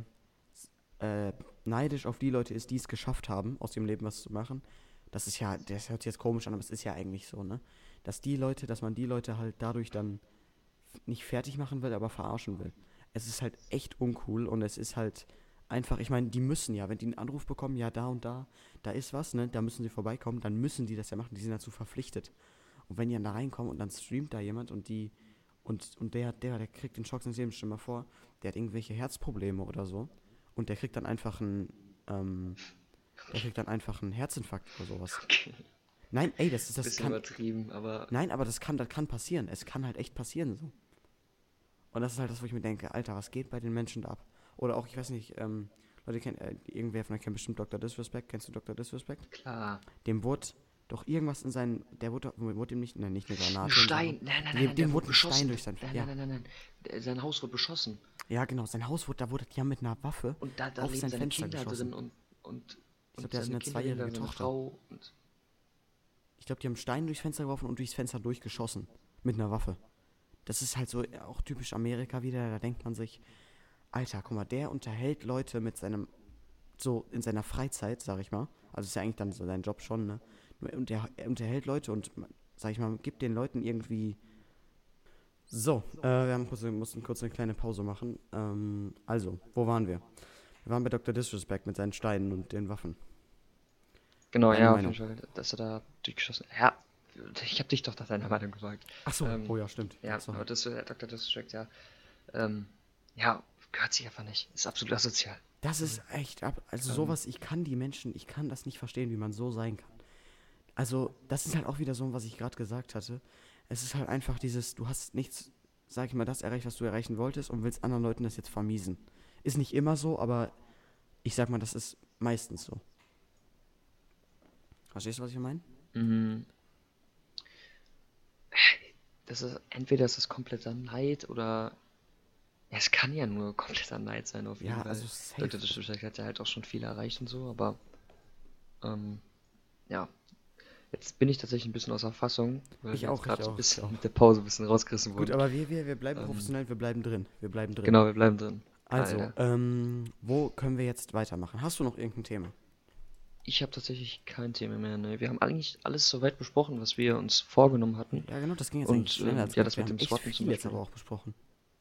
äh, neidisch auf die Leute ist, die es geschafft haben, aus dem Leben was zu machen. Das ist ja, das hört sich jetzt komisch an, aber es ist ja eigentlich so, ne? Dass die Leute, dass man die Leute halt dadurch dann nicht fertig machen will, aber verarschen will. Es ist halt echt uncool und es ist halt einfach, ich meine, die müssen ja, wenn die einen Anruf bekommen, ja, da und da, da ist was, ne, da müssen sie vorbeikommen, dann müssen die das ja machen, die sind dazu verpflichtet. Und wenn die dann da reinkommen und dann streamt da jemand und die Und, und der, der, der kriegt den Schock seines Lebens, stell dir mal vor, der hat irgendwelche Herzprobleme oder so. Und der kriegt dann einfach einen, ähm, der kriegt dann einfach einen Herzinfarkt oder sowas. Okay. Nein, ey, das ist, das Bisschen kann, übertrieben, aber nein, aber das kann, das kann passieren. Es kann halt echt passieren so. Und das ist halt das, wo ich mir denke, Alter, was geht bei den Menschen da ab? Oder auch, ich weiß nicht, ähm, Leute kennen, äh, irgendwer von euch kennt bestimmt Doktor Disrespect. Kennst du Doktor Disrespect? klar. Dem wurde doch irgendwas in seinen, der wurde, wurde ihm nicht, nein, nicht eine Ein Granate. Stein. Nein, nein, nein, Dem, nein, dem der wurde wurde ein Stein beschossen. durch sein, Nein, ja, nein, nein, nein, nein. Der, sein Haus wurde beschossen. ja genau, sein Haus wurde, da wurde, die haben mit einer Waffe Und da, da auf leben sein seine Fenster Kinder geschossen. drin und, und, Ich glaube, und der hat seine eine Kinder leben da, zweijährige seine Tochter. Frau. Und Ich glaube, die haben einen Stein durchs Fenster geworfen und durchs Fenster durchgeschossen. Mit einer Waffe. Das ist halt so äh, auch typisch Amerika wieder, da denkt man sich, Alter, guck mal, der unterhält Leute mit seinem, so in seiner Freizeit, sag ich mal. Also ist ja eigentlich dann so sein Job schon, ne? Und er, er unterhält Leute und, sag ich mal, gibt den Leuten irgendwie. So, äh, wir haben kurz, wir mussten kurz eine kleine Pause machen. Ähm, also, wo waren wir? Wir waren bei Doktor Disrespect mit seinen Steinen und den Waffen. genau, Deine ja, auf Meinung? jeden Fall, dass er da durchgeschossen hat. Ja, ich habe dich doch nach deiner Meinung gefragt. Ach so, Ähm, oh ja, stimmt. ja, Sorry. aber das äh, Doktor Disrespect, ja. Ähm, ja, gehört sich einfach nicht. Ist absolut asozial. Das ist echt ab. Also Ähm, sowas, ich kann die Menschen, ich kann das nicht verstehen, wie man so sein kann. Also, das ist halt auch wieder so, was ich gerade gesagt hatte. Es ist halt einfach dieses, du hast nichts, sag ich mal, das erreicht, was du erreichen wolltest und willst anderen Leuten das jetzt vermiesen. Ist nicht immer so, aber ich sag mal, das ist meistens so. Verstehst du, was ich meine? mh, das ist, entweder ist es kompletter Neid oder. Ja, es kann ja nur kompletter Neid sein, auf jeden Ja, Fall. also safe. Doktor Disrespect hat ja halt auch schon viel erreicht und so, aber ähm, ja, jetzt bin ich tatsächlich ein bisschen außer Fassung, weil Ich wir jetzt auch, ich gerade so ein auch, ich bisschen auch. mit der Pause ein bisschen rausgerissen Gut, wurden. aber wir, wir, wir bleiben Ähm, professionell, wir bleiben drin. Wir bleiben drin. genau, wir bleiben drin. Geil, Also, ja. ähm, wo können wir jetzt weitermachen? Hast du noch irgendein Thema? Ich habe tatsächlich kein Thema mehr, ne. Wir haben eigentlich alles soweit besprochen, was wir uns vorgenommen hatten. Ja, genau, das ging jetzt eigentlich Und schneller ähm, als ja, gedacht. das Wir mit haben dem echt SWATen zum viel jetzt aber Beispiel. auch besprochen.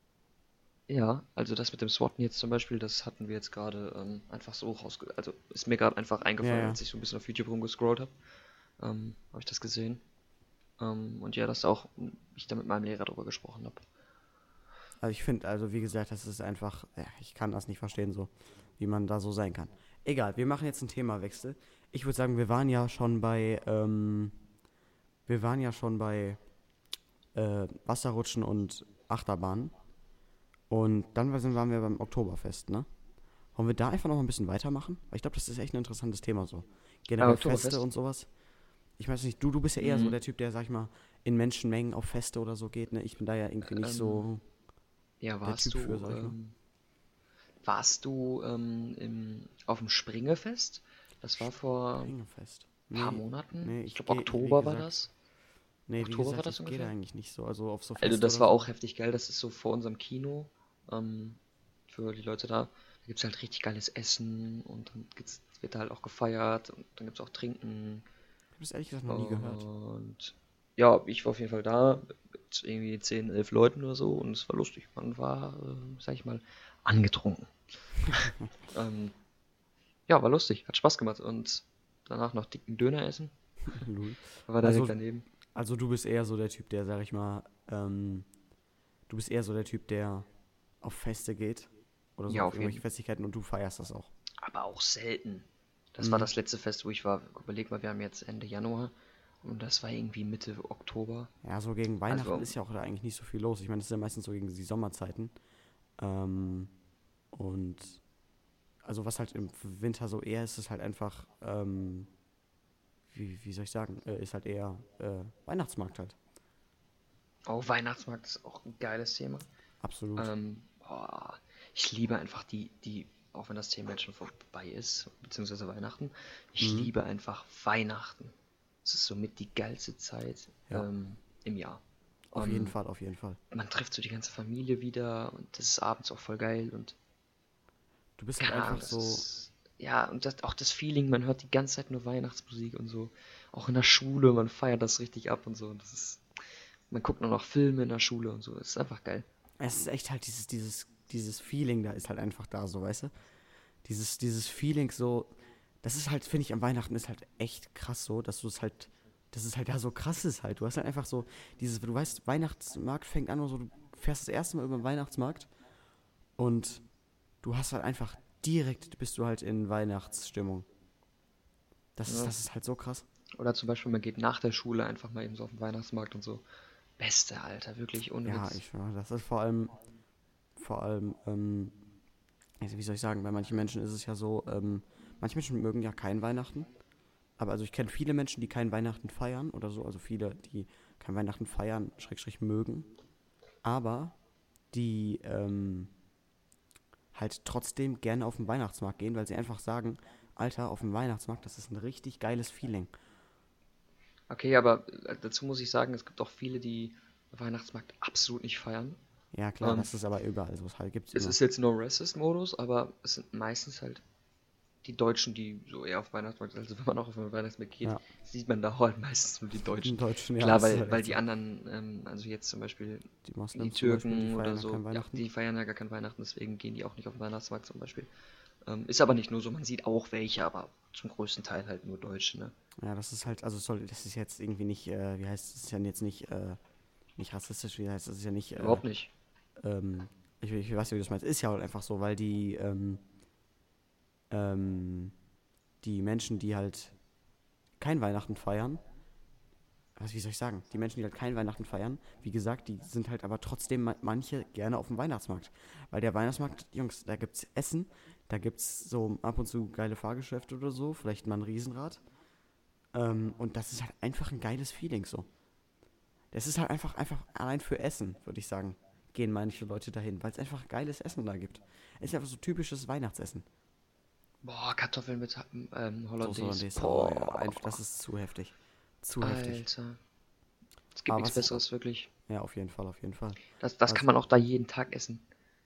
Ja, also das mit dem SWATen jetzt zum Beispiel, das hatten wir jetzt gerade ähm, einfach so rausge... Also ist mir gerade einfach Ja, eingefallen, ja. als ich so ein bisschen auf YouTube rumgescrollt habe. Ähm, habe ich das gesehen. Ähm, und ja, dass auch ich da mit meinem Lehrer drüber gesprochen habe. Also ich finde, also wie gesagt, das ist einfach, ja, ich kann das nicht verstehen, so, wie man da so sein kann. Egal, wir machen jetzt einen Themawechsel. Ich würde sagen, wir waren ja schon bei, ähm, wir waren ja schon bei äh, Wasserrutschen und Achterbahnen. Und dann waren waren wir beim Oktoberfest, ne? Wollen wir da einfach noch mal ein bisschen weitermachen? Weil ich glaube, das ist echt ein interessantes Thema so. Ah, Generell Feste Oktoberfest? und sowas. Ich weiß nicht, du, du bist ja eher so Mhm. der Typ, der, sag ich mal, in Menschenmengen auf Feste oder so geht, ne? Ich bin da ja irgendwie nicht Ähm, so ja, der warst Typ für, du, sag ich mal. ähm, warst du ähm, im, auf dem Springefest? Das war vor ein Springefest. paar Nee, Monaten. nee, Ich ich glaube, gehe, wie Oktober war gesagt, das. nee, wie Oktober war gesagt, das ich gehe da ungefähr. eigentlich nicht so, also auf so Also Feste das oder war so. auch heftig geil. Das ist so vor unserem Kino. Ähm, für die Leute da. Da gibt es halt richtig geiles Essen und dann gibt's, wird da halt auch gefeiert und dann gibt es auch Trinken. Ich habe das ehrlich gesagt noch nie gehört. Und ja, ich war auf jeden Fall da mit irgendwie zehn, elf Leuten oder so und es war lustig. Man war, äh, sag ich mal, angetrunken. Ähm, ja, war lustig, hat Spaß gemacht und danach noch dicken Döner essen. Lul. War da direkt Also, daneben. also du bist eher so der Typ, der, sag ich mal, ähm, du bist eher so der Typ, der auf Feste geht oder so Ja, auf auf irgendwelche jeden. Festigkeiten und du feierst das auch. Aber auch selten. Das war Mhm. das letzte Fest, wo ich war. Überleg mal, wir haben jetzt Ende Januar und das war irgendwie Mitte Oktober. Ja, so gegen Weihnachten Also, ist ja auch da eigentlich nicht so viel los. Ich meine, das ist ja meistens so gegen die Sommerzeiten. Ähm, und also was halt im Winter so eher ist, ist halt einfach, ähm, wie, wie soll ich sagen, äh, ist halt eher äh, Weihnachtsmarkt halt. auch Weihnachtsmarkt ist auch ein geiles Thema. Absolut. Ähm, boah, ich liebe einfach die, die, auch wenn das Thema jetzt schon vorbei ist, beziehungsweise Weihnachten, ich Mhm. liebe einfach Weihnachten. Es ist somit die geilste Zeit Ja, ähm, im Jahr. auf jeden Ähm, Fall, auf jeden Fall. Man trifft so die ganze Familie wieder und das ist abends auch voll geil und Du bist halt keine Ahnung, einfach das so, ist, ja, und das, auch das Feeling, man hört die ganze Zeit nur Weihnachtsmusik und so. Auch in der Schule, man feiert das richtig ab und so. Und das ist, man guckt nur noch Filme in der Schule und so. Das ist einfach geil. es ist echt halt dieses, dieses, dieses Feeling da ist halt einfach da, so, weißt du? Dieses, dieses Feeling so, das ist halt, finde ich, am Weihnachten ist halt echt krass so, dass du es halt das ist halt da so krass ist halt. Du hast halt einfach so dieses, du weißt, Weihnachtsmarkt fängt an, so, du fährst das erste Mal über den Weihnachtsmarkt und du hast halt einfach direkt, bist du halt in Weihnachtsstimmung. Das ist, Ja. das ist halt so krass. Oder zum Beispiel, man geht nach der Schule einfach mal eben so auf den Weihnachtsmarkt und so. Beste, Alter, wirklich, ohne Ja, Witz. ich schwöre, das ist vor allem, vor allem, ähm, also wie soll ich sagen, bei manchen Menschen ist es ja so, ähm, manche Menschen mögen ja kein Weihnachten, aber also ich kenne viele Menschen, die kein Weihnachten feiern oder so, also viele, die kein Weihnachten feiern, Schrägstrich mögen, aber die ähm, halt trotzdem gerne auf den Weihnachtsmarkt gehen, weil sie einfach sagen, Alter, auf dem Weihnachtsmarkt, das ist ein richtig geiles Feeling. Okay, aber äh, dazu muss ich sagen, es gibt auch viele, die Weihnachtsmarkt absolut nicht feiern. Ja, klar, Ähm, das ist aber überall so, es halt gibt's Es immer. ist jetzt No Racist-Modus, aber es sind meistens halt die Deutschen, die so eher auf Weihnachtsmarkt, also wenn man auch auf den Weihnachtsmarkt geht, Ja, sieht man da halt meistens nur die in Deutschen. Deutschen, ja, Klar, das ist weil, halt weil echt die so. anderen, ähm, also jetzt zum Beispiel Die die Moslems zum Beispiel, die Türken oder feiern ja so, kein ja, Weihnachten. die feiern ja gar kein Weihnachten, deswegen gehen die auch nicht auf den Weihnachtsmarkt zum Beispiel. Ähm, ist aber nicht nur so, man sieht auch welche, aber zum größten Teil halt nur Deutsche, ne? Ja, das ist halt, also soll, das ist jetzt irgendwie nicht, äh, wie heißt es, das ist ja jetzt nicht, äh, nicht rassistisch, wie heißt es, das ist ja nicht, äh, Überhaupt nicht. ähm, ich, ich weiß nicht, wie du das meinst, ist ja halt einfach so, weil die, ähm, ähm, die Menschen, die halt kein Weihnachten feiern, was, wie soll ich sagen, die Menschen, die halt kein Weihnachten feiern, wie gesagt, die sind halt aber trotzdem ma- manche gerne auf dem Weihnachtsmarkt. Weil der Weihnachtsmarkt, Jungs, da gibt's Essen, da gibt's so ab und zu geile Fahrgeschäfte oder so, vielleicht mal ein Riesenrad. Ähm, und das ist halt einfach ein geiles Feeling so. Das ist halt einfach, einfach allein für Essen, würde ich sagen, gehen manche Leute dahin, weil es einfach geiles Essen da gibt. Es ist einfach so typisches Weihnachtsessen. Boah, Kartoffeln mit ähm, Soße Hollandaise. Hollandaise, oh ja, einfach, Boah, das ist zu heftig. Zu heftig. Alter. Es gibt Aber nichts was ich, Besseres, wirklich. ja, auf jeden Fall, auf jeden Fall. Das, das kann Was, man auch da jeden Tag essen.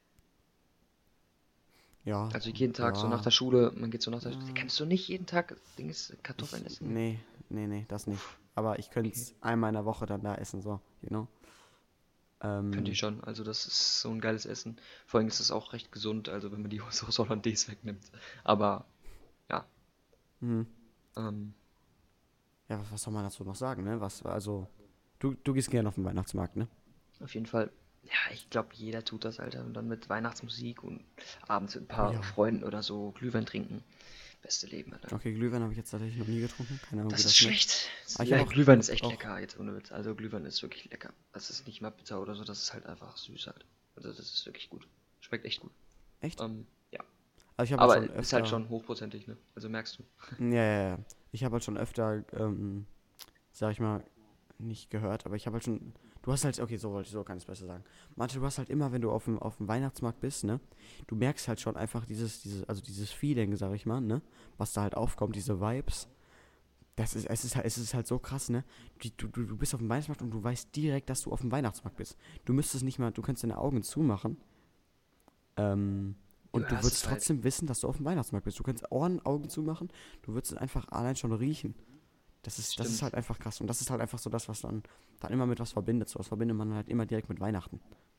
ja, Also jeden Tag, so nach ja, der Schule, man geht so nach der Schule. ja. Kannst du nicht jeden Tag Dings, Kartoffeln Ich, essen? nee, nee, nee, das nicht. Aber ich könnte Okay. es einmal in der Woche dann da essen, so, you know. Könnte ich Ähm, schon. Also das ist so ein geiles Essen. Vor allem ist es auch recht gesund, also wenn man die Sauce Hollandaise wegnimmt. Aber ja, hm. ähm, Ja, was, was soll man dazu noch sagen, ne? Was, also, du, du gehst gerne auf den Weihnachtsmarkt, ne? auf jeden Fall. Ja, ich glaube, jeder tut das, Alter. Und dann mit Weihnachtsmusik und abends mit ein Oh paar ja. Freunden oder so Glühwein trinken. Beste Leben, Alter. Okay, Glühwein habe ich jetzt tatsächlich noch nie getrunken. Keine Ahnung, wie Das ist das schmeckt. schlecht. Aber ich Ja, habe auch, Glühwein ist echt auch, lecker, jetzt ohne Witz. Also Glühwein ist wirklich lecker. Das ist nicht mal bitter oder so, das ist halt einfach süß halt. Also das ist wirklich gut. Schmeckt echt gut. echt? Ähm, ja. Also ich habe halt Aber schon ist halt öfter, schon hochprozentig, ne? Also merkst du. ja, ja, ja. Ich habe halt schon öfter, ähm, sag ich mal, nicht gehört, aber ich habe halt schon, du hast halt, okay, so wollte ich, so kann ich es besser sagen. Manche, du hast halt immer, wenn du auf dem, auf dem Weihnachtsmarkt bist, ne, du merkst halt schon einfach dieses, dieses, also dieses Feeling, sag ich mal, ne, was da halt aufkommt, diese Vibes. Das ist, es ist halt, es ist halt so krass, ne? Die, du, du, du bist auf dem Weihnachtsmarkt und du weißt direkt, dass du auf dem Weihnachtsmarkt bist. Du müsstest nicht mal, du kannst deine Augen zumachen, ähm, Du und du hörst würdest es halt. trotzdem wissen, dass du auf dem Weihnachtsmarkt bist. Du kannst Ohren, Augen zumachen, du würdest es einfach allein schon riechen. Das ist, das ist Stimmt. halt einfach krass. Und das ist halt einfach so das, was dann, dann immer mit was verbindet. So was verbindet man halt immer direkt mit Weihnachten.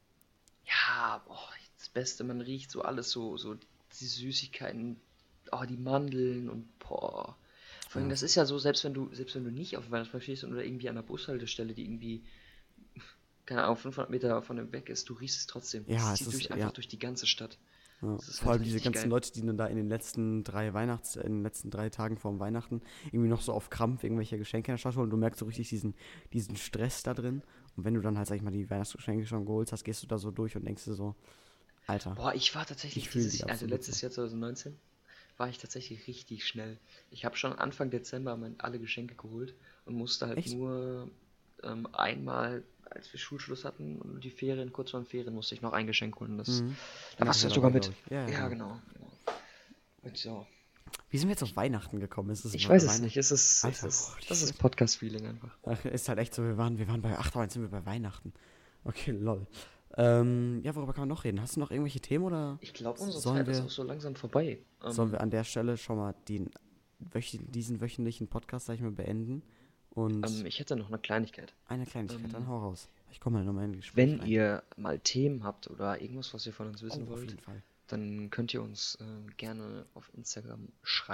Ja, boah, das Beste, man riecht so alles so, so die Süßigkeiten, oh, die Mandeln und boah. Vor allem, Ja, das ist ja so, selbst wenn du, selbst wenn du nicht auf dem Weihnachtsmarkt stehst oder irgendwie an der Bushaltestelle, die irgendwie, keine Ahnung, fünfhundert Meter von dem weg ist, du riechst es trotzdem. ja, Es es zieht ist, durch, einfach ja, durch die ganze Stadt. ja. Das ist Vor halt allem diese richtig ganzen geil. Leute, die dann da in den letzten drei Weihnachts-, in den letzten drei Tagen vorm Weihnachten irgendwie noch so auf Krampf irgendwelche Geschenke in der Stadt holen. Du merkst so richtig diesen, diesen Stress da drin. Und wenn du dann halt, sag ich mal, die Weihnachtsgeschenke schon geholt hast, gehst du da so durch und denkst dir so, Alter, Boah, ich war ich tatsächlich fühle die dieses, also absolut so. letztes Jahr zwanzig neunzehn, war ich tatsächlich richtig schnell. Ich habe schon Anfang Dezember mein, alle Geschenke geholt und musste halt Echt? nur ähm, einmal, als wir Schulschluss hatten und die Ferien, kurz vor den Ferien, musste ich noch ein Geschenk holen. Das, Mhm. da Ja, warst das du war ja sogar dabei, mit. glaube ich. Ja, ja, Ja, genau. genau, genau. Und so. Wie sind wir jetzt auf Weihnachten gekommen? Ist es Ich We- weiß es Weihnachten? nicht. Es ist, es Alter, ist, holy das ist shit. Podcast-Feeling einfach. Ach, ist halt echt so, wir waren, wir waren bei, ach, da sind wir bei Weihnachten. Okay, lol. Ähm, ja, worüber kann man noch reden? Hast du noch irgendwelche Themen oder Ich glaube, unsere sollen Zeit ist wir, auch so langsam vorbei. sollen Ähm, wir an der Stelle schon mal den, wöch- diesen wöchentlichen Podcast, sag ich mal, beenden? Und ähm, ich hätte noch eine Kleinigkeit. eine Kleinigkeit, dann Ähm, hau raus. Ich komme mal nochmal in ein Gespräch Wenn rein. ihr mal Themen habt oder irgendwas, was ihr von uns Oh, wissen auf wollt, jeden Fall. dann könnt ihr uns äh, gerne auf Instagram schreiben.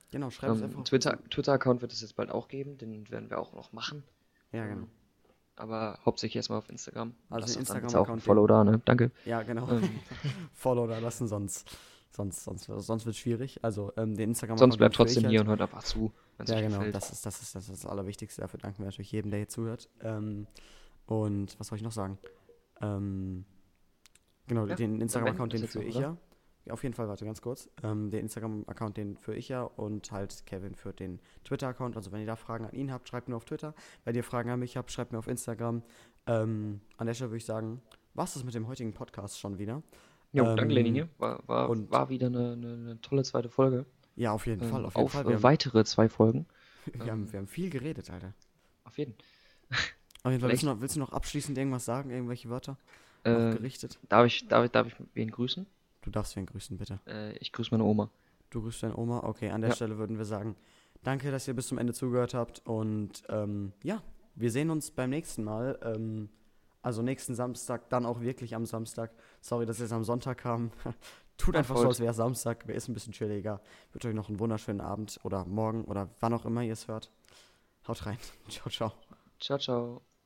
Genau, schreib es Ähm, einfach. Twitter, Twitter-Account wird es jetzt bald auch geben, den werden wir auch noch machen. Ja, genau. Ähm, aber hauptsächlich erstmal auf Instagram. Also Lass den doch dann bitte auch ein Instagram-Account, Follow den. da, ne? Danke. Ja, genau. Ähm, Follow da lassen, sonst, sonst, sonst, sonst wird es schwierig. Also ähm, den sonst Instagram-Account, den bleibt führe ich trotzdem hier halt. und hört einfach zu, wenn es Ja, euch genau, gefällt. das ist, das ist, das ist das Allerwichtigste. Dafür danken wir natürlich jedem, der hier zuhört. Ähm, und was soll ich noch sagen? Ähm, genau, Ja, den dann beenden wir Instagram-Account, das den jetzt noch, führe ich oder? ja. Ja, auf jeden Fall, warte ganz kurz. Ähm, den Instagram-Account, den führe ich ja und halt Kevin führt den Twitter-Account. Also wenn ihr da Fragen an ihn habt, schreibt mir auf Twitter. Wenn ihr Fragen an mich habt, schreibt mir auf Instagram. Ähm, an der Stelle würde ich sagen, was ist mit dem heutigen Podcast schon wieder? Jo, danke, Lenny Ähm, hier. War, war, und war wieder eine, eine, eine tolle zweite Folge. ja, auf jeden Fall, Ähm, auf jeden auf Fall. Wir äh, haben, weitere zwei Folgen. wir haben, Ähm, wir haben viel geredet, Alter. auf jeden. Auf jeden Fall, willst du Vielleicht noch, willst du noch abschließend irgendwas sagen? Irgendwelche Wörter noch äh, gerichtet? darf ich, darf ich, darf ich wen grüßen? Du darfst wen grüßen, bitte. Äh, ich grüße meine Oma. Du grüßt deine Oma. Okay, an der Ja, Stelle würden wir sagen, danke, dass ihr bis zum Ende zugehört habt. Und ähm, ja, wir sehen uns beim nächsten Mal. Ähm, also nächsten Samstag, dann auch wirklich am Samstag. Sorry, dass es am Sonntag kam. Tut macht einfach so, als heute. wäre es Samstag. Ist ein bisschen chilliger. Ich wünsche euch noch einen wunderschönen Abend oder morgen oder wann auch immer ihr es hört. Haut rein. Ciao, ciao. Ciao, ciao.